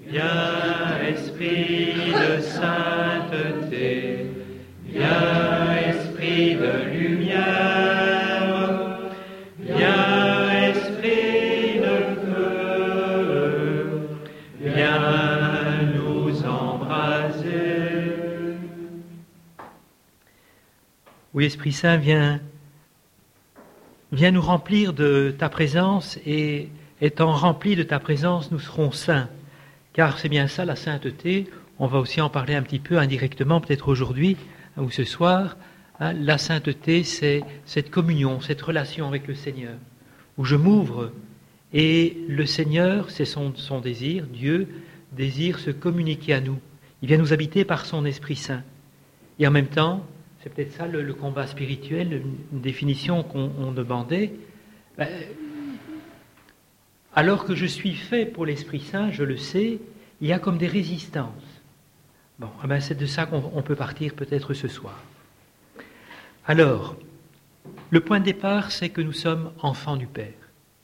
Viens, Esprit de sainteté, viens, Esprit de lumière, viens, Esprit de feu, viens nous embraser. Oui, Esprit Saint, viens nous remplir de ta présence, et étant remplis de ta présence, nous serons saints. Car c'est bien ça, la sainteté. On va aussi en parler un petit peu indirectement, peut-être aujourd'hui ou ce soir. La sainteté, c'est cette communion, cette relation avec le Seigneur, où je m'ouvre, et le Seigneur, c'est son désir, Dieu désire se communiquer à nous. Il vient nous habiter par son Esprit Saint. Et en même temps, c'est peut-être ça le combat spirituel, une définition qu'on demandait. Alors que je suis fait pour l'Esprit Saint, je le sais, il y a comme des résistances. Bon, c'est de ça qu'on peut partir peut-être ce soir. Alors, le point de départ, c'est que nous sommes enfants du Père.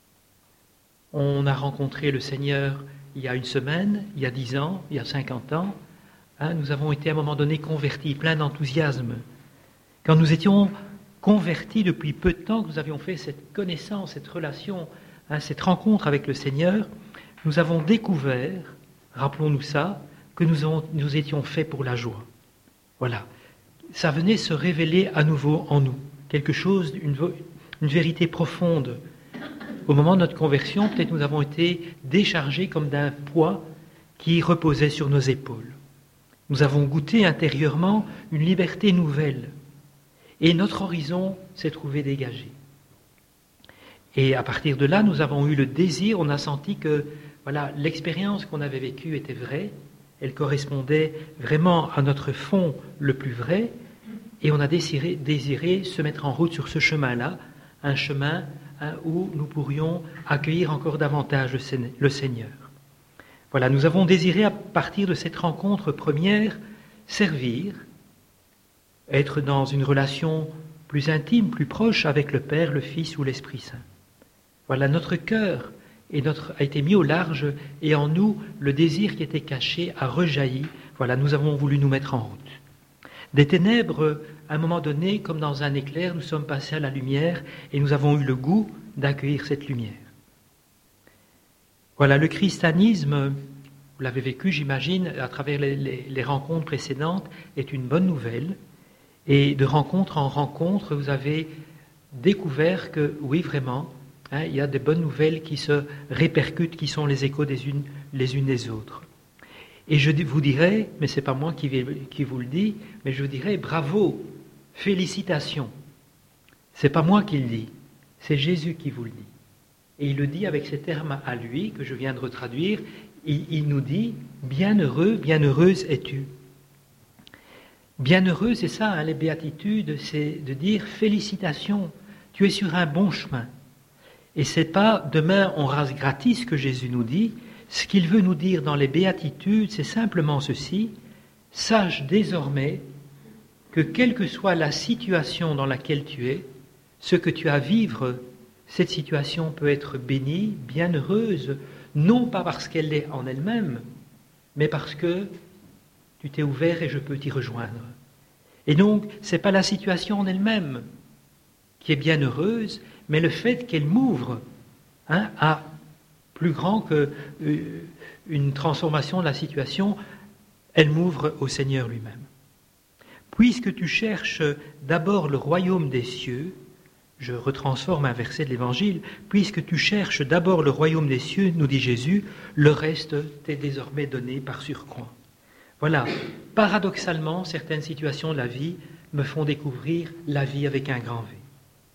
On a rencontré le Seigneur il y a une semaine, il y a 10 ans, il y a 50 ans. Nous avons été à un moment donné convertis, pleins d'enthousiasme. Quand nous étions convertis depuis peu de temps, que nous avions fait cette connaissance, cette relation, cette rencontre avec le Seigneur, nous avons découvert, rappelons-nous ça, que nous étions faits pour la joie. Voilà. Ça venait se révéler à nouveau en nous. Quelque chose, une vérité profonde. Au moment de notre conversion, peut-être nous avons été déchargés comme d'un poids qui reposait sur nos épaules. Nous avons goûté intérieurement une liberté nouvelle. Et notre horizon s'est trouvé dégagé. Et à partir de là, nous avons eu le désir, on a senti que l'expérience qu'on avait vécue était vraie, elle correspondait vraiment à notre fond le plus vrai, et on a désiré se mettre en route sur ce chemin-là, un chemin où nous pourrions accueillir encore davantage le Seigneur. Voilà, nous avons désiré, à partir de cette rencontre première, servir, être dans une relation plus intime, plus proche avec le Père, le Fils ou l'Esprit Saint. Voilà, notre cœur a été mis au large, et en nous, le désir qui était caché a rejailli. Voilà, nous avons voulu nous mettre en route. Des ténèbres, à un moment donné, comme dans un éclair, nous sommes passés à la lumière, et nous avons eu le goût d'accueillir cette lumière. Voilà, le christianisme, vous l'avez vécu, j'imagine, à travers les rencontres précédentes, est une bonne nouvelle. Et de rencontre en rencontre, vous avez découvert que, oui, vraiment, il y a des bonnes nouvelles qui se répercutent, qui sont les échos les unes des autres. Et je vous dirais, mais ce n'est pas moi qui vous le dis, mais je vous dirais bravo, félicitations. Ce n'est pas moi qui le dis, c'est Jésus qui vous le dit. Et il le dit avec ces termes à lui, que je viens de retraduire. Il nous dit « Bienheureux, bienheureuse es-tu ». Bienheureux, c'est ça, les béatitudes, c'est de dire « Félicitations, tu es sur un bon chemin ». Et ce n'est pas « demain on rase gratis » que Jésus nous dit. Ce qu'il veut nous dire dans les béatitudes, c'est simplement ceci: sache désormais que quelle que soit la situation dans laquelle tu es, ce que tu as à vivre, cette situation peut être bénie, bienheureuse, non pas parce qu'elle est en elle-même, mais parce que tu t'es ouvert et je peux t'y rejoindre. Et donc, ce n'est pas la situation en elle-même qui est bienheureuse, mais le fait qu'elle m'ouvre à plus grand qu'une transformation de la situation, elle m'ouvre au Seigneur lui-même. Puisque tu cherches d'abord le royaume des cieux, je retransforme un verset de l'Évangile, puisque tu cherches d'abord le royaume des cieux, nous dit Jésus, le reste t'est désormais donné par surcroît. Voilà, paradoxalement, certaines situations de la vie me font découvrir la vie avec un grand V.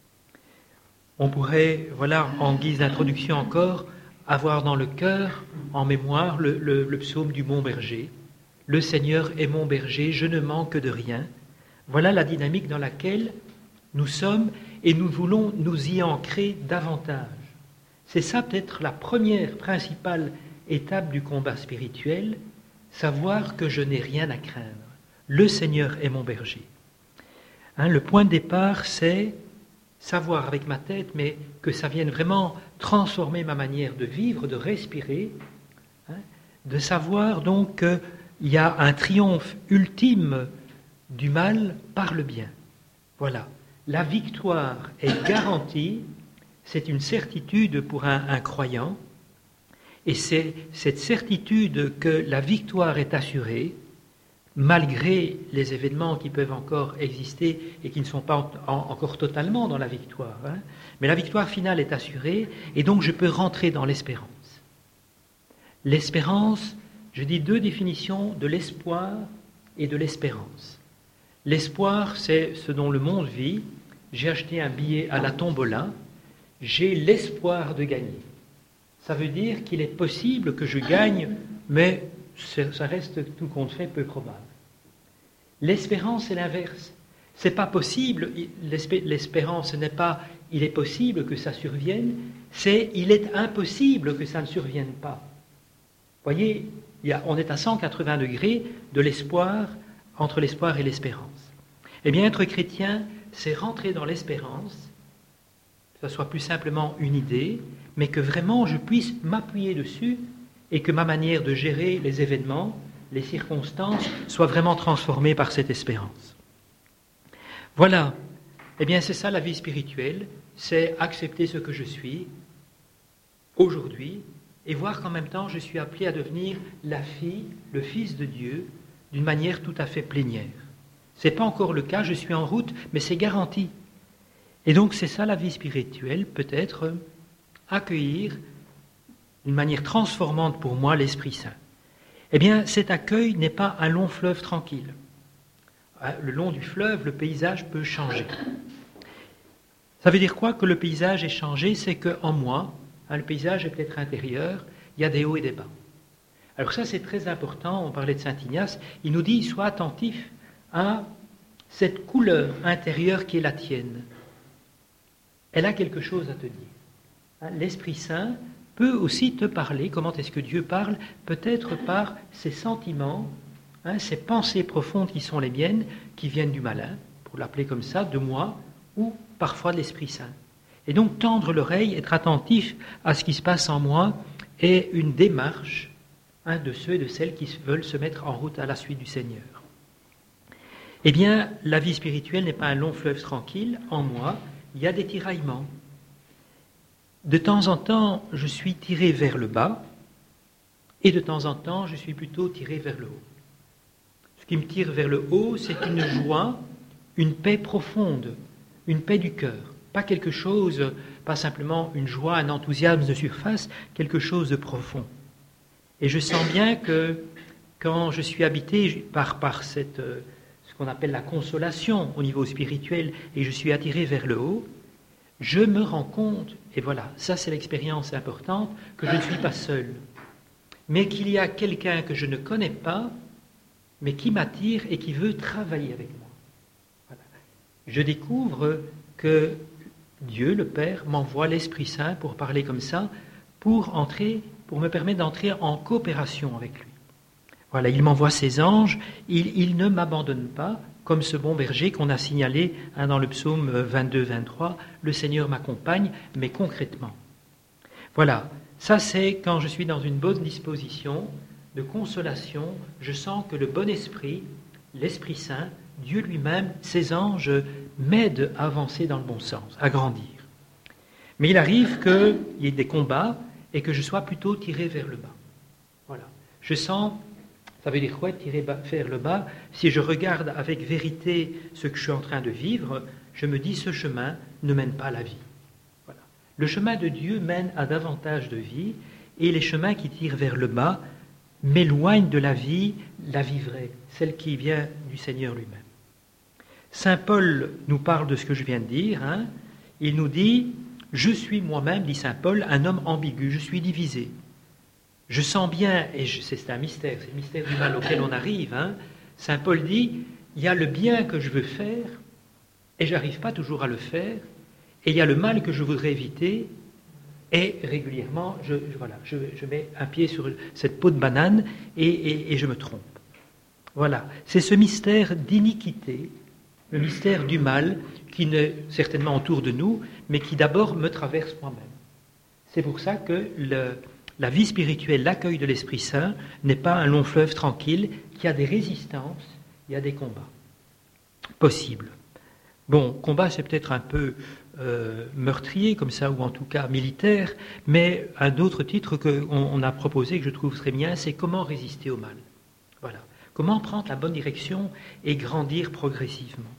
On pourrait, en guise d'introduction encore, avoir dans le cœur, en mémoire, le psaume du Mont Berger. Le Seigneur est mon berger, je ne manque de rien. Voilà la dynamique dans laquelle nous sommes et nous voulons nous y ancrer davantage. C'est ça peut-être la première principale étape du combat spirituel, savoir que je n'ai rien à craindre. Le Seigneur est mon berger. Le point de départ, c'est savoir avec ma tête, mais que ça vienne vraiment transformer ma manière de vivre, de respirer, de savoir donc qu'il y a un triomphe ultime du mal par le bien. Voilà, la victoire est garantie, c'est une certitude pour un croyant, et c'est cette certitude que la victoire est assurée, malgré les événements qui peuvent encore exister et qui ne sont pas encore totalement dans la victoire. Mais la victoire finale est assurée, et donc je peux rentrer dans l'espérance. L'espérance, je dis deux définitions de l'espoir et de l'espérance. L'espoir, c'est ce dont le monde vit. J'ai acheté un billet à la tombola, j'ai l'espoir de gagner. Ça veut dire qu'il est possible que je gagne, mais ça reste tout compte fait peu probable. L'espérance, c'est l'inverse. C'est pas possible, l'espérance n'est pas il est possible que ça survienne, c'est il est impossible que ça ne survienne pas. Vous voyez, on est à 180 degrés de l'espoir, entre l'espoir et l'espérance. Eh bien, être chrétien, c'est rentrer dans l'espérance, que ce soit plus simplement une idée, mais que vraiment je puisse m'appuyer dessus et que ma manière de gérer les événements, les circonstances, soit vraiment transformée par cette espérance. Voilà, eh bien c'est ça la vie spirituelle, c'est accepter ce que je suis aujourd'hui et voir qu'en même temps je suis appelé à devenir la fille, le fils de Dieu, d'une manière tout à fait plénière. Ce n'est pas encore le cas, je suis en route, mais c'est garanti. Et donc c'est ça la vie spirituelle, peut-être accueillir d'une manière transformante pour moi l'Esprit Saint. Eh bien cet accueil n'est pas un long fleuve tranquille. Le long du fleuve, le paysage peut changer. Ça veut dire quoi que le paysage est changé? C'est qu'en moi, le paysage est peut-être intérieur, il y a des hauts et des bas. Alors ça c'est très important, on parlait de Saint Ignace, il nous dit sois attentif à cette couleur intérieure qui est la tienne. Elle a quelque chose à te dire. L'Esprit Saint peut aussi te parler. Comment est-ce que Dieu parle? Peut-être par ses sentiments, ces pensées profondes qui sont les miennes, qui viennent du malin, pour l'appeler comme ça, de moi, ou parfois de l'Esprit Saint. Et donc tendre l'oreille, être attentif à ce qui se passe en moi, est une démarche de ceux et de celles qui veulent se mettre en route à la suite du Seigneur. Eh bien, la vie spirituelle n'est pas un long fleuve tranquille. En moi, il y a des tiraillements. De temps en temps, je suis tiré vers le bas, et de temps en temps, je suis plutôt tiré vers le haut. Ce qui me tire vers le haut, c'est une joie, une paix profonde, une paix du cœur. Pas quelque chose, pas simplement une joie, un enthousiasme de surface, quelque chose de profond. Et je sens bien que quand je suis habité par cette, ce qu'on appelle la consolation au niveau spirituel, et je suis attiré vers le haut, je me rends compte, et voilà, ça c'est l'expérience importante, que je ne suis pas seul, mais qu'il y a quelqu'un que je ne connais pas, mais qui m'attire et qui veut travailler avec moi. Voilà. Je découvre que Dieu, le Père, m'envoie l'Esprit Saint pour parler comme ça, pour me permettre d'entrer en coopération avec lui. Voilà, il m'envoie ses anges, il ne m'abandonne pas, comme ce bon berger qu'on a signalé dans le psaume 22-23, le Seigneur m'accompagne, mais concrètement. Voilà, ça c'est quand je suis dans une bonne disposition de consolation, je sens que le bon esprit, l'Esprit Saint, Dieu lui-même, ses anges m'aident à avancer dans le bon sens, à grandir. Mais il arrive qu'il y ait des combats et que je sois plutôt tiré vers le bas. Voilà, je sens... Ça veut dire quoi, tirer vers le bas? Si je regarde avec vérité ce que je suis en train de vivre, je me dis ce chemin ne mène pas à la vie. Voilà. Le chemin de Dieu mène à davantage de vie, et les chemins qui tirent vers le bas m'éloignent de la vie vraie, celle qui vient du Seigneur lui-même. Saint Paul nous parle de ce que je viens de dire. Il nous dit « Je suis moi-même, dit Saint Paul, un homme ambigu, je suis divisé. » Je sens bien, et c'est un mystère, c'est le mystère du mal auquel on arrive. Saint Paul dit, il y a le bien que je veux faire, et je n'arrive pas toujours à le faire, et il y a le mal que je voudrais éviter, et régulièrement, je mets un pied sur cette peau de banane, et je me trompe. Voilà, c'est ce mystère d'iniquité, le mystère du mal, qui n'est certainement autour de nous, mais qui d'abord me traverse moi-même. C'est pour ça que La vie spirituelle, l'accueil de l'Esprit Saint, n'est pas un long fleuve tranquille qui a des résistances, il y a des combats possibles. Bon, combat, c'est peut-être un peu meurtrier comme ça, ou en tout cas militaire, mais un autre titre qu'on a proposé, que je trouve très bien, c'est comment résister au mal. Voilà. Comment prendre la bonne direction et grandir progressivement.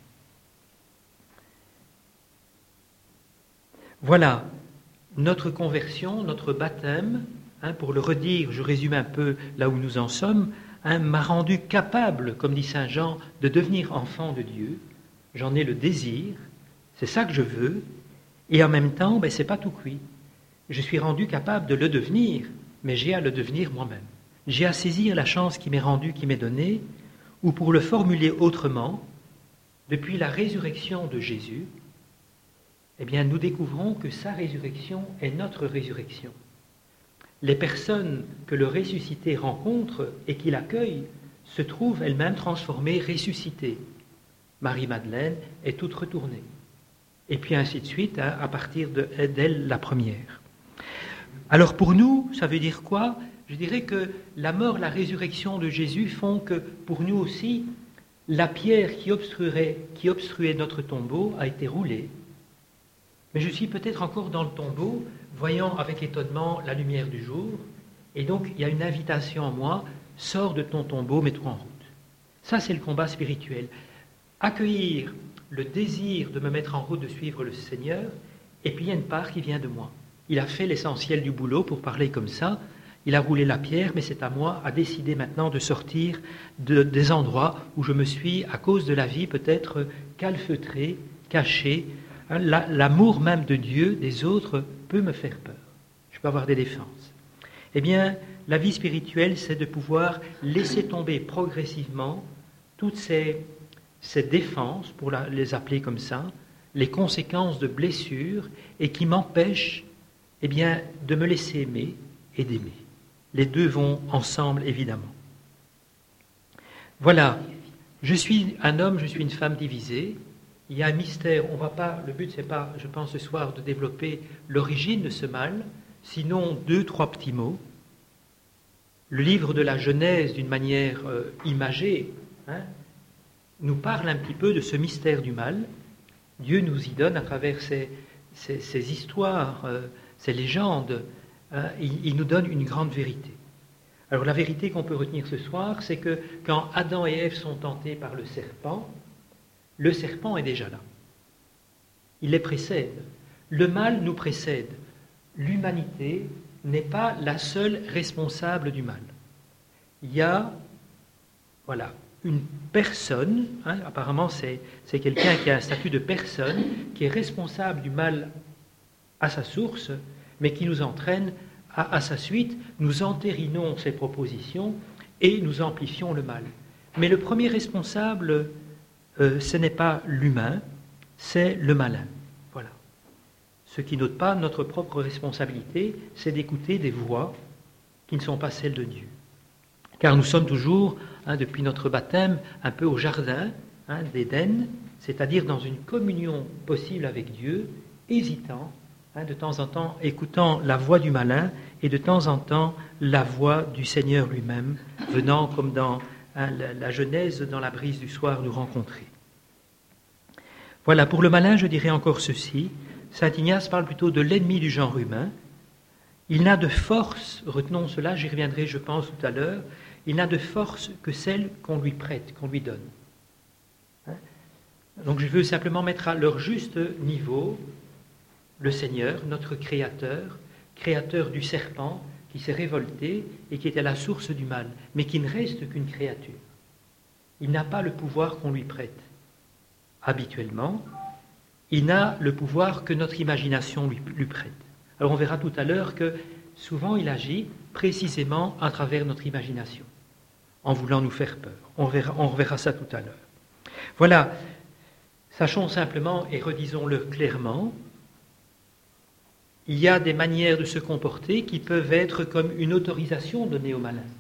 Voilà notre conversion, notre baptême, pour le redire, je résume un peu là où nous en sommes, m'a rendu capable, comme dit Saint Jean, de devenir enfant de Dieu. J'en ai le désir, c'est ça que je veux, et en même temps, c'est pas tout cuit. Je suis rendu capable de le devenir, mais j'ai à le devenir moi-même. J'ai à saisir la chance qui m'est rendue, qui m'est donnée, ou pour le formuler autrement, depuis la résurrection de Jésus, nous découvrons que sa résurrection est notre résurrection. Les personnes que le ressuscité rencontre et qu'il accueille se trouvent elles-mêmes transformées, ressuscitées. Marie-Madeleine est toute retournée. Et puis ainsi de suite, à partir d'elle, la première. Alors pour nous, ça veut dire quoi ? Je dirais que la mort, la résurrection de Jésus font que pour nous aussi, la pierre qui obstruait notre tombeau a été roulée. Mais je suis peut-être encore dans le tombeau, voyant avec étonnement la lumière du jour, et donc il y a une invitation en moi, sors de ton tombeau, mets-toi en route. Ça, c'est le combat spirituel. Accueillir le désir de me mettre en route, de suivre le Seigneur, et puis il y a une part qui vient de moi. Il a fait l'essentiel du boulot, pour parler comme ça, il a roulé la pierre, mais c'est à moi à décider maintenant de sortir des endroits où je me suis, à cause de la vie, peut-être calfeutré, caché. L'amour même de Dieu, des autres, peut me faire peur. Je peux avoir des défenses. La vie spirituelle, c'est de pouvoir laisser tomber progressivement toutes ces défenses, pour les appeler comme ça, les conséquences de blessures, et qui m'empêchent de me laisser aimer et d'aimer. Les deux vont ensemble, évidemment. Voilà, je suis un homme, je suis une femme divisée. Il y a un mystère, le but c'est pas, je pense ce soir, de développer l'origine de ce mal, sinon 2-3 petits mots. Le livre de la Genèse, d'une manière imagée, nous parle un petit peu de ce mystère du mal. Dieu nous y donne, à travers ces histoires, ces légendes, il nous donne une grande vérité. Alors la vérité qu'on peut retenir ce soir, c'est que quand Adam et Ève sont tentés par le serpent est déjà là. Il les précède. Le mal nous précède. L'humanité n'est pas la seule responsable du mal. Il y a, une personne, apparemment c'est quelqu'un qui a un statut de personne, qui est responsable du mal à sa source, mais qui nous entraîne à sa suite. Nous entérinons ses propositions et nous amplifions le mal. Mais le premier responsable, ce n'est pas l'humain, c'est le malin. Voilà. Ce qui n'ôte pas notre propre responsabilité, c'est d'écouter des voix qui ne sont pas celles de Dieu. Car nous sommes toujours, depuis notre baptême, un peu au jardin d'Éden, c'est-à-dire dans une communion possible avec Dieu, hésitant, de temps en temps écoutant la voix du malin et de temps en temps la voix du Seigneur lui-même, venant comme dans la Genèse, dans la brise du soir, nous rencontrer. Voilà, pour le malin, je dirais encore ceci. Saint Ignace parle plutôt de l'ennemi du genre humain. Il n'a de force, retenons cela, j'y reviendrai je pense tout à l'heure, il n'a de force que celle qu'on lui prête, qu'on lui donne. Donc je veux simplement mettre à leur juste niveau le Seigneur, notre Créateur, créateur du serpent qui s'est révolté et qui était la source du mal, mais qui ne reste qu'une créature. Il n'a pas le pouvoir qu'on lui prête. Habituellement, il n'a le pouvoir que notre imagination lui prête. Alors on verra tout à l'heure que souvent il agit précisément à travers notre imagination, en voulant nous faire peur. On reverra ça tout à l'heure. Voilà, sachons simplement et redisons-le clairement, il y a des manières de se comporter qui peuvent être comme une autorisation donnée au malin.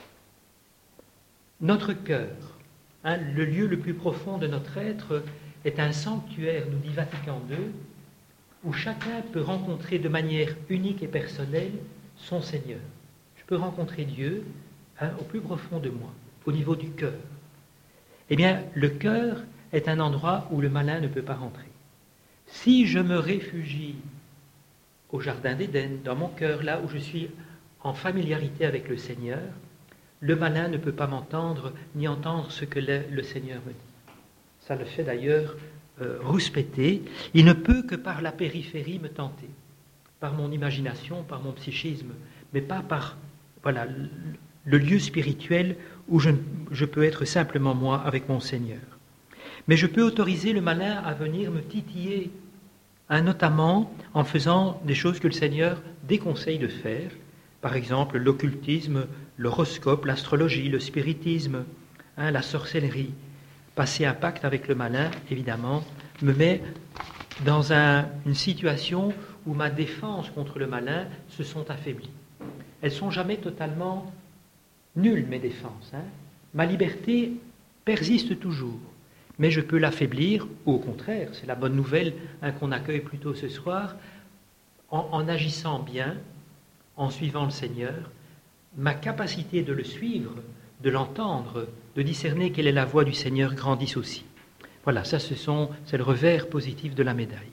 Notre cœur, le lieu le plus profond de notre être, est un sanctuaire, nous dit Vatican II, où chacun peut rencontrer de manière unique et personnelle son Seigneur. Je peux rencontrer Dieu au plus profond de moi, au niveau du cœur. Eh bien, le cœur est un endroit où le malin ne peut pas rentrer. Si je me réfugie au jardin d'Éden, dans mon cœur, là où je suis en familiarité avec le Seigneur, le malin ne peut pas m'entendre ni entendre ce que le Seigneur me dit. Ça le fait d'ailleurs rouspéter. Il ne peut que par la périphérie me tenter, par mon imagination, par mon psychisme, mais pas par le lieu spirituel où je peux être simplement moi avec mon Seigneur. Mais je peux autoriser le malin à venir me titiller, notamment en faisant des choses que le Seigneur déconseille de faire, par exemple l'occultisme, l'horoscope, l'astrologie, le spiritisme, la sorcellerie. Passer un pacte avec le malin, évidemment, me met dans une situation où ma défense contre le malin se sont affaiblies. Elles ne sont jamais totalement nulles, mes défenses. Ma liberté persiste toujours, mais je peux l'affaiblir, ou au contraire, c'est la bonne nouvelle qu'on accueille plus tôt ce soir, en agissant bien, en suivant le Seigneur, ma capacité de le suivre, de l'entendre, de discerner quelle est la voix du Seigneur grandisse aussi. Voilà, ça c'est le revers positif de la médaille.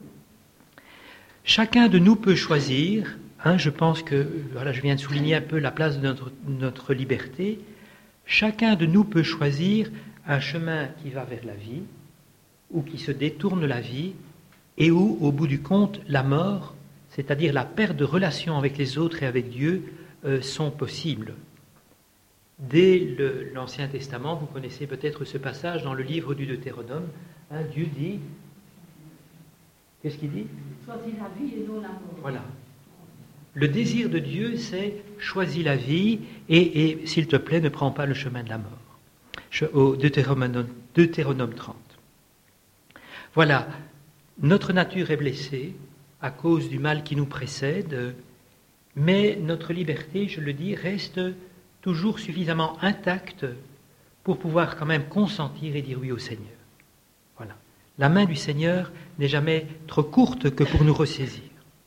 Chacun de nous peut choisir, je pense que, je viens de souligner un peu la place de notre liberté, chacun de nous peut choisir un chemin qui va vers la vie, ou qui se détourne la vie, et où, au bout du compte, la mort, c'est-à-dire la perte de relation avec les autres et avec Dieu, sont possibles. Dès l'Ancien Testament, vous connaissez peut-être ce passage dans le livre du Deutéronome, Dieu dit, qu'est-ce qu'il dit ? Choisis la vie et non la mort. Voilà. Le désir de Dieu, c'est choisis la vie et s'il te plaît, ne prends pas le chemin de la mort. Au Deutéronome 30. Voilà, notre nature est blessée à cause du mal qui nous précède, mais notre liberté, je le dis, reste toujours suffisamment intacte pour pouvoir quand même consentir et dire oui au Seigneur. Voilà. La main du Seigneur n'est jamais trop courte que pour nous ressaisir.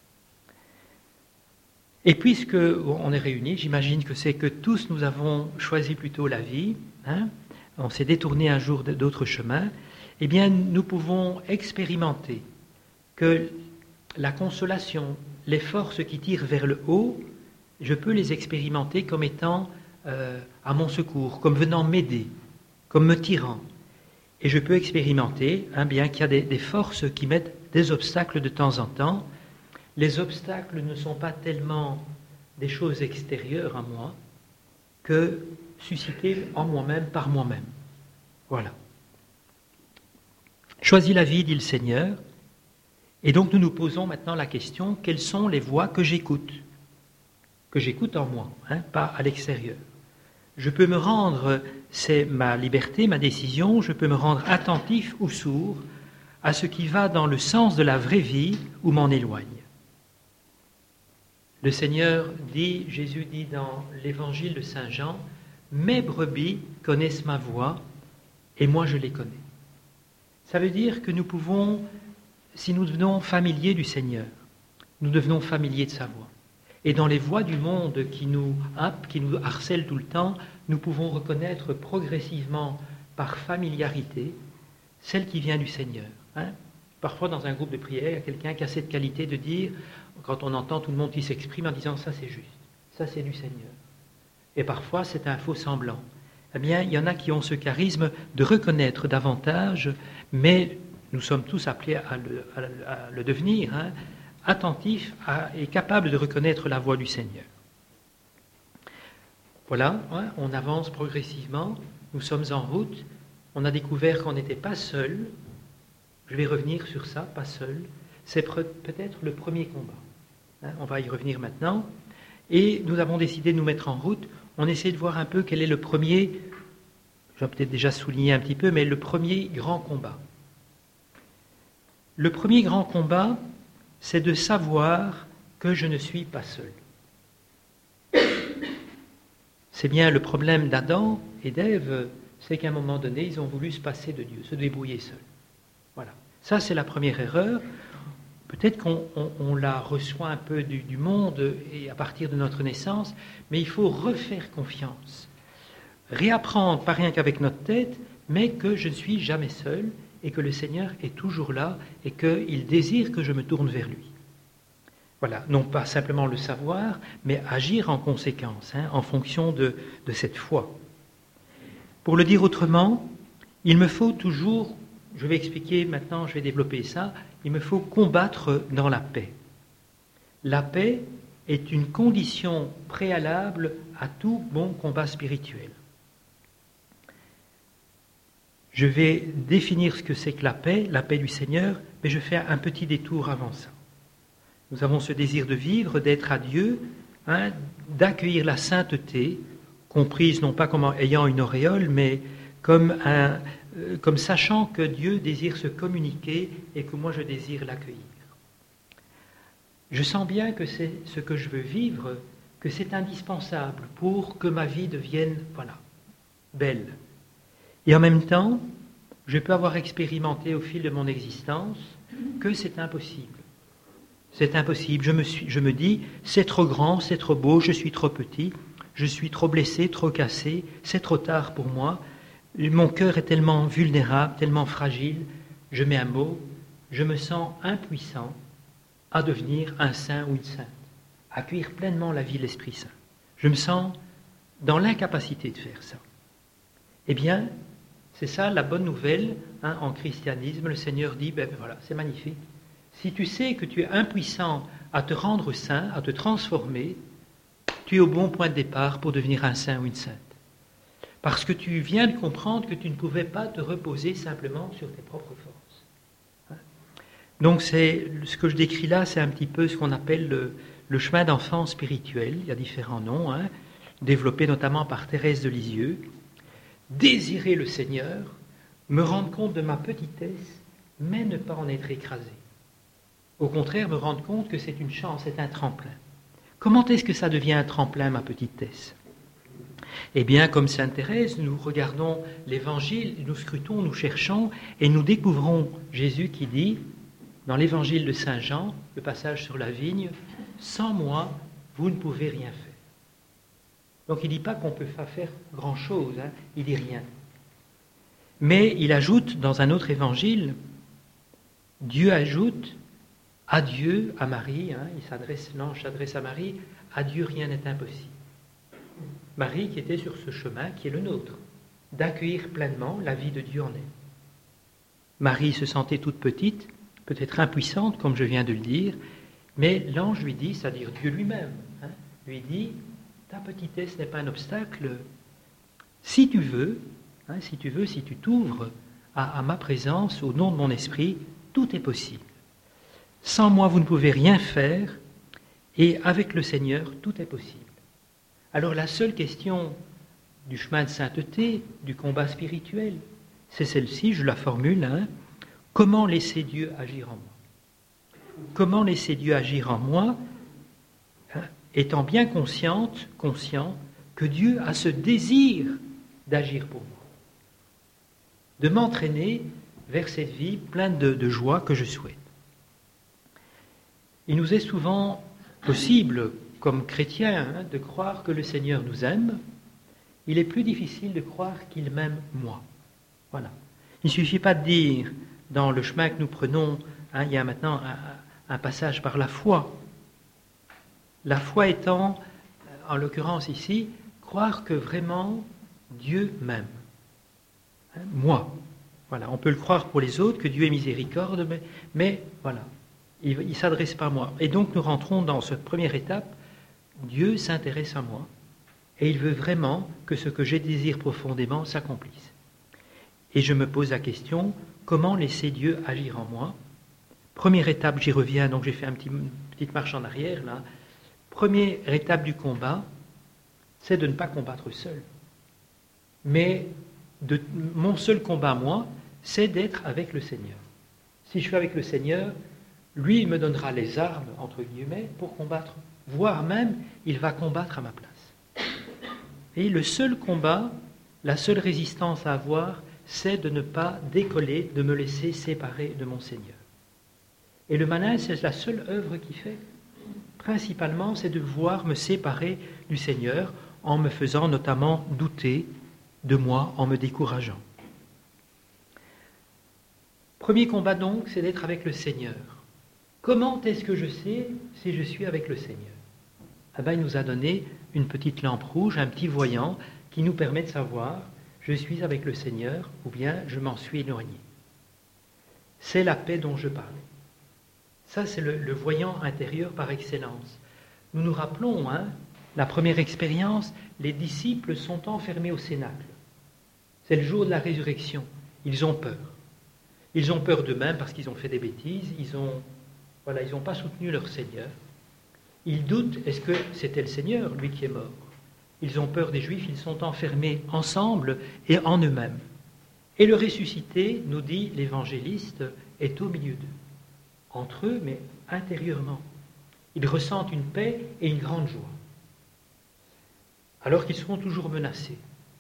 Et puisque on est réunis, j'imagine que c'est que tous nous avons choisi plutôt la vie, on s'est détourné un jour d'autres chemins, eh bien nous pouvons expérimenter que la consolation, les forces qui tirent vers le haut, je peux les expérimenter comme étant à mon secours, comme venant m'aider, comme me tirant. Et je peux expérimenter bien qu'il y a des forces qui mettent des obstacles de temps en temps. Les obstacles ne sont pas tellement des choses extérieures à moi que suscitées en moi-même, par moi-même. Voilà. Choisis la vie, dit le Seigneur. Et donc nous nous posons maintenant la question, quelles sont les voix que j'écoute en moi, pas à l'extérieur. Je peux me rendre, c'est ma liberté, ma décision, je peux me rendre attentif ou sourd à ce qui va dans le sens de la vraie vie ou m'en éloigne. Le Seigneur dit, Jésus dit dans l'évangile de Saint Jean, « Mes brebis connaissent ma voix et moi je les connais. » Ça veut dire que nous pouvons, si nous devenons familiers du Seigneur, nous devenons familiers de sa voix. Et dans les voies du monde qui nous happent, qui nous harcèlent tout le temps, nous pouvons reconnaître progressivement, par familiarité, celle qui vient du Seigneur. Parfois, dans un groupe de prière, il y a quelqu'un qui a cette qualité de dire, quand on entend tout le monde qui s'exprime en disant « ça c'est juste, ça c'est du Seigneur ». Et parfois, c'est un faux semblant. Eh bien, il y en a qui ont ce charisme de reconnaître davantage, mais nous sommes tous appelés à le devenir, attentifs et capables de reconnaître la voix du Seigneur. Voilà, on avance progressivement, nous sommes en route, on a découvert qu'on n'était pas seul. Je vais revenir sur ça, pas seul. C'est peut-être le premier combat. On va y revenir maintenant. Et nous avons décidé de nous mettre en route. On essaie de voir un peu quel est le premier, j'ai peut-être déjà souligné un petit peu, mais le premier grand combat. Le premier grand combat, c'est de savoir que je ne suis pas seul. C'est bien le problème d'Adam et d'Ève, c'est qu'à un moment donné, ils ont voulu se passer de Dieu, se débrouiller seuls. Voilà. Ça, c'est la première erreur. Peut-être qu'on la reçoit un peu du monde et à partir de notre naissance, mais il faut refaire confiance. Réapprendre, pas rien qu'avec notre tête, mais que je ne suis jamais seul et que le Seigneur est toujours là et qu'il désire que je me tourne vers lui. Voilà, non pas simplement le savoir, mais agir en conséquence, en fonction de cette foi. Pour le dire autrement, il me faut toujours, je vais expliquer maintenant, je vais développer ça, il me faut combattre dans la paix. La paix est une condition préalable à tout bon combat spirituel. Je vais définir ce que c'est que la paix du Seigneur, mais je fais un petit détour avant ça. Nous avons ce désir de vivre, d'être à Dieu, d'accueillir la sainteté, comprise non pas comme ayant une auréole, mais comme sachant que Dieu désire se communiquer et que moi je désire l'accueillir. Je sens bien que c'est ce que je veux vivre, que c'est indispensable pour que ma vie devienne, belle. Et en même temps, je peux avoir expérimenté au fil de mon existence que c'est impossible. C'est impossible. Je me dis, c'est trop grand, c'est trop beau, je suis trop petit, je suis trop blessé, trop cassé, c'est trop tard pour moi. Mon cœur est tellement vulnérable, tellement fragile, je mets un mot, je me sens impuissant à devenir un saint ou une sainte, à accueillir pleinement la vie de l'Esprit Saint. Je me sens dans l'incapacité de faire ça. Eh bien, c'est ça la bonne nouvelle en christianisme. Le Seigneur dit, c'est magnifique. Si tu sais que tu es impuissant à te rendre saint, à te transformer, tu es au bon point de départ pour devenir un saint ou une sainte. Parce que tu viens de comprendre que tu ne pouvais pas te reposer simplement sur tes propres forces. Donc ce que je décris là, c'est un petit peu ce qu'on appelle le chemin d'enfant spirituel. Il y a différents noms, développés notamment par Thérèse de Lisieux. Désirer le Seigneur, me rendre compte de ma petitesse, mais ne pas en être écrasé. Au contraire, me rendre compte que c'est une chance, c'est un tremplin. Comment est-ce que ça devient un tremplin, ma petitesse ? Eh bien, comme sainte Thérèse, nous regardons l'Évangile, nous scrutons, nous cherchons, et nous découvrons Jésus qui dit, dans l'Évangile de Saint Jean, le passage sur la vigne, « Sans moi, vous ne pouvez rien faire ». Donc il ne dit pas qu'on ne peut pas faire grand-chose, il dit rien. Mais il ajoute dans un autre évangile, Dieu ajoute, adieu à Marie, l'ange s'adresse à Marie, à Dieu rien n'est impossible. Marie qui était sur ce chemin qui est le nôtre, d'accueillir pleinement la vie de Dieu en elle. Marie se sentait toute petite, peut-être impuissante comme je viens de le dire, mais l'ange lui dit, c'est-à-dire Dieu lui-même, lui dit, ta petitesse n'est pas un obstacle. Si tu veux, si tu t'ouvres à ma présence, au nom de mon esprit, tout est possible. Sans moi, vous ne pouvez rien faire, et avec le Seigneur, tout est possible. Alors la seule question du chemin de sainteté, du combat spirituel, c'est celle-ci, je la formule, comment laisser Dieu agir en moi ? Comment laisser Dieu agir en moi, étant bien conscient que Dieu a ce désir d'agir pour moi, de m'entraîner vers cette vie pleine de joie que je souhaite. Il nous est souvent possible, comme chrétiens, de croire que le Seigneur nous aime. Il est plus difficile de croire qu'il m'aime moi. Voilà. Il ne suffit pas de dire, dans le chemin que nous prenons, il y a maintenant un passage par la foi. La foi étant, en l'occurrence ici, croire que vraiment Dieu m'aime. Moi. Voilà, on peut le croire pour les autres, que Dieu est miséricorde, mais voilà, il ne s'adresse pas à moi. Et donc nous rentrons dans cette première étape, Dieu s'intéresse à moi, et il veut vraiment que ce que je désire profondément s'accomplisse. Et je me pose la question, comment laisser Dieu agir en moi ? Première étape, j'y reviens, donc j'ai fait une petite marche en arrière, là. Première étape du combat, c'est de ne pas combattre seul. Mais mon seul combat, moi, c'est d'être avec le Seigneur. Si je suis avec le Seigneur, lui, il me donnera les armes, entre guillemets, pour combattre. Voire même, il va combattre à ma place. Et le seul combat, la seule résistance à avoir, c'est de ne pas décoller, de me laisser séparer de mon Seigneur. Et le malin, c'est la seule œuvre qu'il fait. Principalement, c'est de vouloir me séparer du Seigneur en me faisant notamment douter de moi, en me décourageant. Premier combat donc, c'est d'être avec le Seigneur. Comment est-ce que je sais si je suis avec le Seigneur? Eh bien, il nous a donné une petite lampe rouge, un petit voyant qui nous permet de savoir je suis avec le Seigneur ou bien je m'en suis éloigné. C'est la paix dont je parlais. Ça, c'est le voyant intérieur par excellence. Nous nous rappelons, la première expérience, les disciples sont enfermés au cénacle. C'est le jour de la résurrection. Ils ont peur. Ils ont peur d'eux-mêmes parce qu'ils ont fait des bêtises. Ils n'ont pas soutenu leur Seigneur. Ils doutent, est-ce que c'était le Seigneur, lui qui est mort? Ils ont peur des Juifs, ils sont enfermés ensemble et en eux-mêmes. Et le ressuscité, nous dit l'évangéliste, est au milieu d'eux. Entre eux, mais intérieurement. Ils ressentent une paix et une grande joie. Alors qu'ils seront toujours menacés.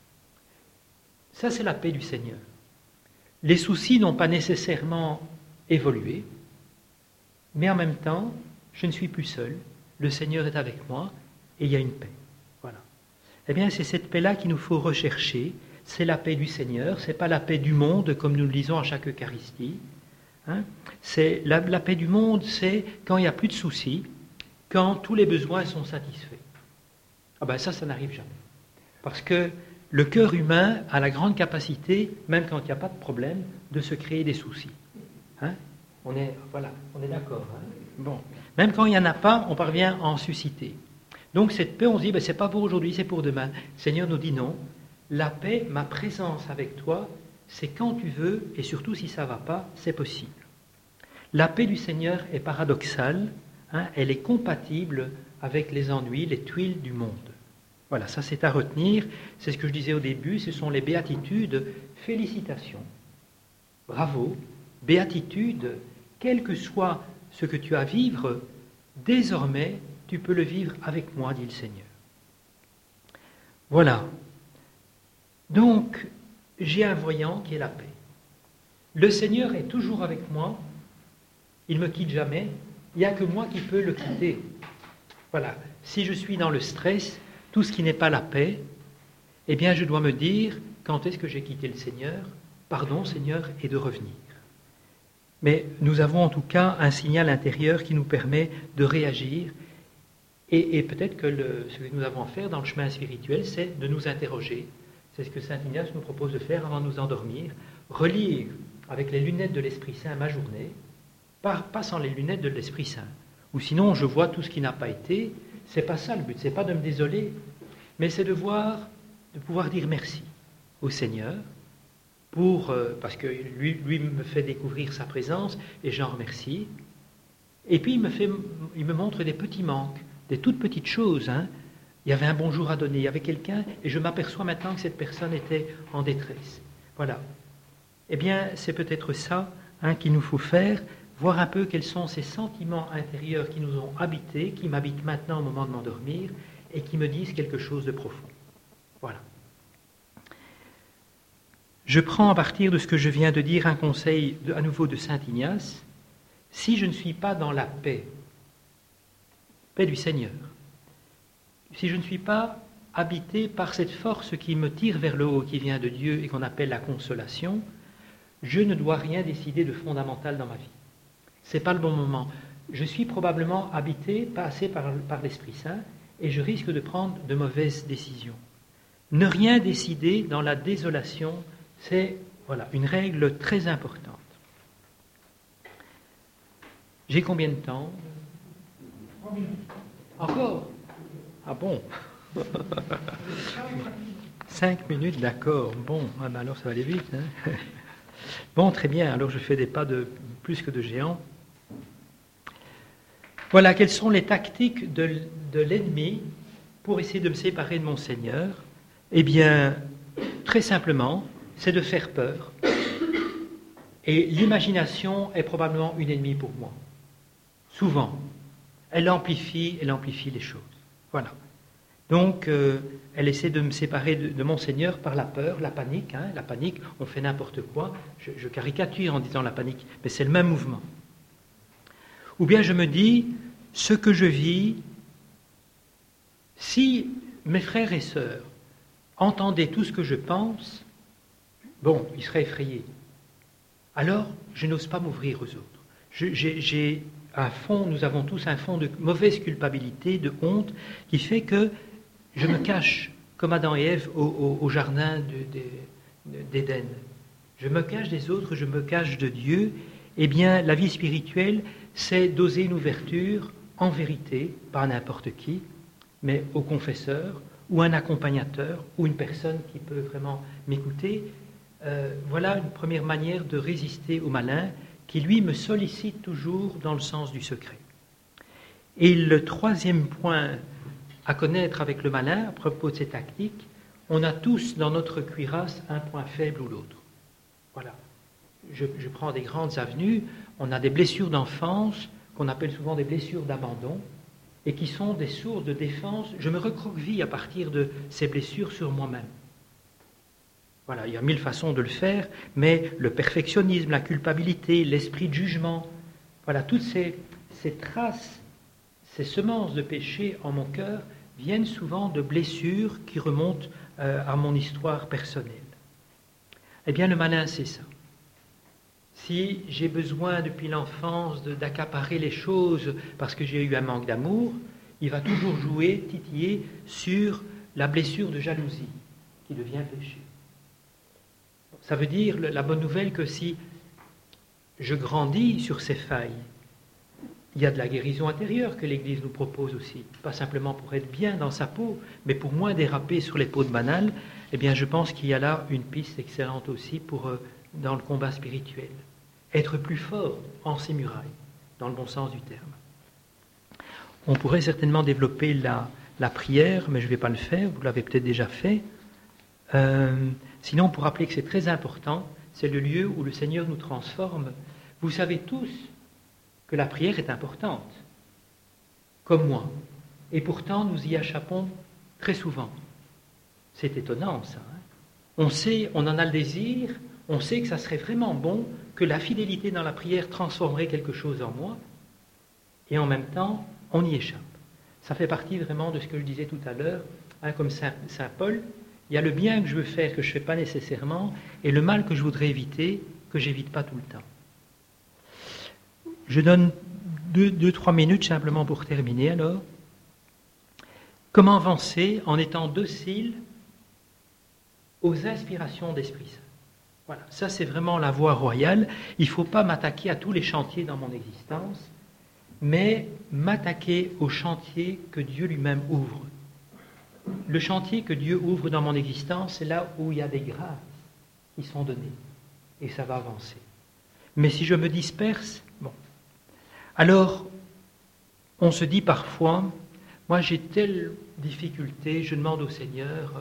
Ça, c'est la paix du Seigneur. Les soucis n'ont pas nécessairement évolué, mais en même temps, je ne suis plus seul. Le Seigneur est avec moi et il y a une paix. Voilà. Eh bien, c'est cette paix-là qu'il nous faut rechercher. C'est la paix du Seigneur, ce n'est pas la paix du monde comme nous le disons à chaque Eucharistie. C'est la paix du monde, c'est quand il n'y a plus de soucis, quand tous les besoins sont satisfaits. Ah ben ça n'arrive jamais. Parce que le cœur humain a la grande capacité, même quand il n'y a pas de problème, de se créer des soucis. On est d'accord. Bon. Même quand il n'y en a pas, on parvient à en susciter. Donc cette paix, on se dit, c'est pas pour aujourd'hui, c'est pour demain. Le Seigneur nous dit non. La paix, ma présence avec toi, c'est quand tu veux, et surtout si ça ne va pas, c'est possible. La paix du Seigneur est paradoxale, elle est compatible avec les ennuis, les tuiles du monde. Voilà, ça c'est à retenir, c'est ce que je disais au début, ce sont les béatitudes. Félicitations, bravo, béatitude, quel que soit ce que tu as à vivre, désormais tu peux le vivre avec moi, dit le Seigneur. Voilà. Donc, j'ai un voyant qui est la paix. Le Seigneur est toujours avec moi, il ne me quitte jamais, il n'y a que moi qui peux le quitter. Voilà, si je suis dans le stress, tout ce qui n'est pas la paix, eh bien je dois me dire, quand est-ce que j'ai quitté le Seigneur? Pardon Seigneur, et de revenir. Mais nous avons en tout cas un signal intérieur qui nous permet de réagir, et peut-être que ce que nous avons à faire dans le chemin spirituel, c'est de nous interroger. C'est ce que saint Ignace nous propose de faire avant de nous endormir, relire avec les lunettes de l'Esprit Saint ma journée, pas sans les lunettes de l'Esprit Saint. Ou sinon, je vois tout ce qui n'a pas été. C'est pas ça le but, c'est pas de me désoler, mais c'est de pouvoir dire merci au Seigneur, parce que lui me fait découvrir sa présence, et j'en remercie. Et puis il me montre des petits manques, des toutes petites choses. Il y avait un bonjour à donner, il y avait quelqu'un, et je m'aperçois maintenant que cette personne était en détresse. Voilà. Eh bien, c'est peut-être ça qu'il nous faut faire, voir un peu quels sont ces sentiments intérieurs qui nous ont habités, qui m'habitent maintenant au moment de m'endormir, et qui me disent quelque chose de profond. Voilà. Je prends à partir de ce que je viens de dire un conseil à nouveau de saint Ignace. Si je ne suis pas dans la paix du Seigneur, si je ne suis pas habité par cette force qui me tire vers le haut, qui vient de Dieu et qu'on appelle la consolation, je ne dois rien décider de fondamental dans ma vie. Ce n'est pas le bon moment. Je suis probablement habité, passé par l'Esprit Saint, et je risque de prendre de mauvaises décisions. Ne rien décider dans la désolation, c'est une règle très importante. J'ai combien de temps? 3 minutes. Encore? Ah bon? 5 minutes, d'accord. Bon, alors ça va aller vite. Bon, très bien. Alors je fais des pas de plus que de géant. Voilà, quelles sont les tactiques de l'ennemi pour essayer de me séparer de mon Seigneur? Eh bien, très simplement, c'est de faire peur. Et l'imagination est probablement une ennemie pour moi. Souvent. Elle amplifie les choses. Voilà. Donc, elle essaie de me séparer de mon Seigneur par la peur, la panique. La panique, on fait n'importe quoi. Je caricature en disant la panique, mais c'est le même mouvement. Ou bien je me dis, ce que je vis, si mes frères et sœurs entendaient tout ce que je pense, bon, ils seraient effrayés. Alors, je n'ose pas m'ouvrir aux autres. J'ai un fond, nous avons tous un fond de mauvaise culpabilité, de honte, qui fait que je me cache, comme Adam et Ève au jardin d'Éden. Je me cache des autres, je me cache de Dieu. Eh bien, la vie spirituelle, c'est d'oser une ouverture en vérité, pas à n'importe qui, mais au confesseur, ou un accompagnateur, ou une personne qui peut vraiment m'écouter. Voilà une première manière de résister au malin, qui lui me sollicite toujours dans le sens du secret. Et le troisième point à connaître avec le malin, à propos de ces tactiques, on a tous dans notre cuirasse un point faible ou l'autre. Voilà. Je prends des grandes avenues, on a des blessures d'enfance, qu'on appelle souvent des blessures d'abandon, et qui sont des sources de défense. Je me recroqueville à partir de ces blessures sur moi-même. Voilà, il y a 1000 façons de le faire, mais le perfectionnisme, la culpabilité, l'esprit de jugement, voilà, toutes ces traces, ces semences de péché en mon cœur viennent souvent de blessures qui remontent à mon histoire personnelle. Eh bien, le malin, c'est ça. Si j'ai besoin depuis l'enfance d'accaparer les choses parce que j'ai eu un manque d'amour, il va toujours jouer, titiller sur la blessure de jalousie qui devient péché. Ça veut dire la bonne nouvelle que si je grandis sur ces failles, il y a de la guérison intérieure que l'Église nous propose aussi, pas simplement pour être bien dans sa peau, mais pour moins déraper sur les peaux de banane. Eh bien, je pense qu'il y a là une piste excellente aussi dans le combat spirituel. Être plus fort en ces murailles, dans le bon sens du terme. On pourrait certainement développer la prière, mais je ne vais pas le faire, vous l'avez peut-être déjà fait. Sinon, pour rappeler que c'est très important, c'est le lieu où le Seigneur nous transforme. Vous savez tous que la prière est importante, comme moi. Et pourtant, nous y échappons très souvent. C'est étonnant, ça. On sait, on en a le désir, on sait que ça serait vraiment bon, que la fidélité dans la prière transformerait quelque chose en moi, et en même temps, on y échappe. Ça fait partie vraiment de ce que je disais tout à l'heure, comme Saint Paul, il y a le bien que je veux faire, que je ne fais pas nécessairement, et le mal que je voudrais éviter, que je n'évite pas tout le temps. Je donne 2-3 minutes simplement pour terminer alors. Comment avancer en étant docile aux inspirations d'Esprit Saint? Voilà, ça c'est vraiment la voie royale. Il ne faut pas m'attaquer à tous les chantiers dans mon existence, mais m'attaquer aux chantiers que Dieu lui-même ouvre. Le chantier que Dieu ouvre dans mon existence, c'est là où il y a des grâces qui sont données, et ça va avancer. Mais si je me disperse, bon. Alors, on se dit parfois, moi j'ai telle difficulté, je demande au Seigneur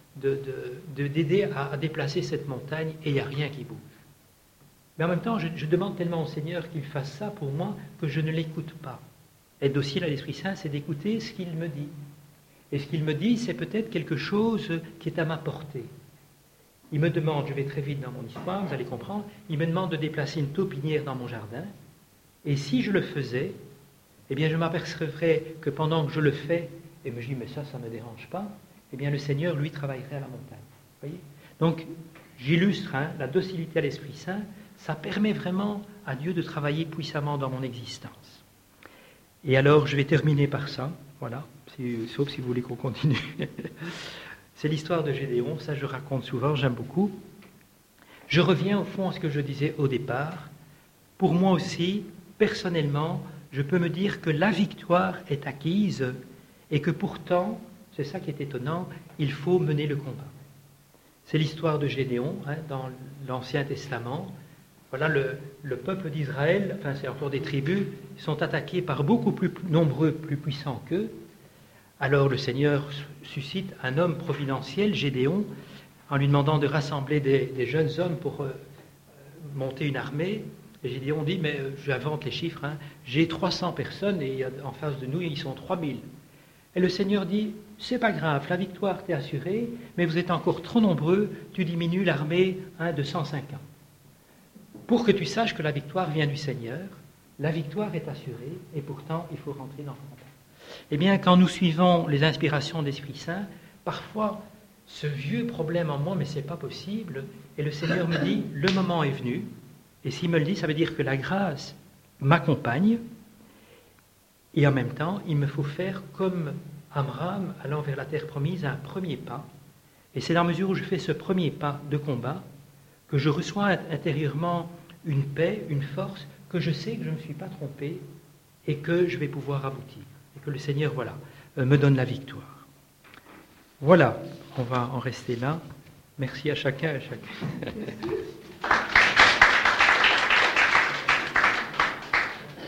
d'aider à déplacer cette montagne et il n'y a rien qui bouge. Mais en même temps, je demande tellement au Seigneur qu'il fasse ça pour moi que je ne l'écoute pas. Être docile à l'Esprit Saint, c'est d'écouter ce qu'il me dit. Et ce qu'il me dit, c'est peut-être quelque chose qui est à ma portée. Il me demande, je vais très vite dans mon histoire, vous allez comprendre, il me demande de déplacer une taupinière dans mon jardin. Et si je le faisais, eh bien je m'apercevrais que pendant que je le fais, et me dis, mais ça ne me dérange pas, eh bien le Seigneur, lui, travaillerait à la montagne. Voyez ? Donc, j'illustre la docilité à l'Esprit Saint, ça permet vraiment à Dieu de travailler puissamment dans mon existence. Et alors, je vais terminer par ça, voilà, sauf si vous voulez qu'on continue. C'est l'histoire de Gédéon, ça je raconte souvent, j'aime beaucoup. Je reviens au fond à ce que je disais au départ. Pour moi aussi, personnellement, je peux me dire que la victoire est acquise et que pourtant, c'est ça qui est étonnant, il faut mener le combat. C'est l'histoire de Gédéon dans l'Ancien Testament. Voilà, le peuple d'Israël, enfin c'est encore des tribus, sont attaqués par beaucoup plus nombreux, plus puissants qu'eux. Alors le Seigneur suscite un homme providentiel, Gédéon, en lui demandant de rassembler des jeunes hommes pour monter une armée. Et Gédéon dit, mais j'invente les chiffres, j'ai 300 personnes et en face de nous, ils sont 3000. Et le Seigneur dit, c'est pas grave, la victoire t'est assurée, mais vous êtes encore trop nombreux, tu diminues l'armée de 150. Pour que tu saches que la victoire vient du Seigneur, la victoire est assurée et pourtant il faut rentrer dans le combat. Eh bien, quand nous suivons les inspirations d'Esprit Saint, parfois ce vieux problème en moi, mais c'est pas possible, et le Seigneur me dit, le moment est venu, et s'il me le dit, ça veut dire que la grâce m'accompagne, et en même temps, il me faut faire comme Amram, allant vers la terre promise, un premier pas, et c'est dans la mesure où je fais ce premier pas de combat que je reçois intérieurement une paix, une force, que je sais que je ne me suis pas trompé et que je vais pouvoir aboutir. Et que le Seigneur, voilà, me donne la victoire. Voilà, on va en rester là. Merci à chacun et à chacune.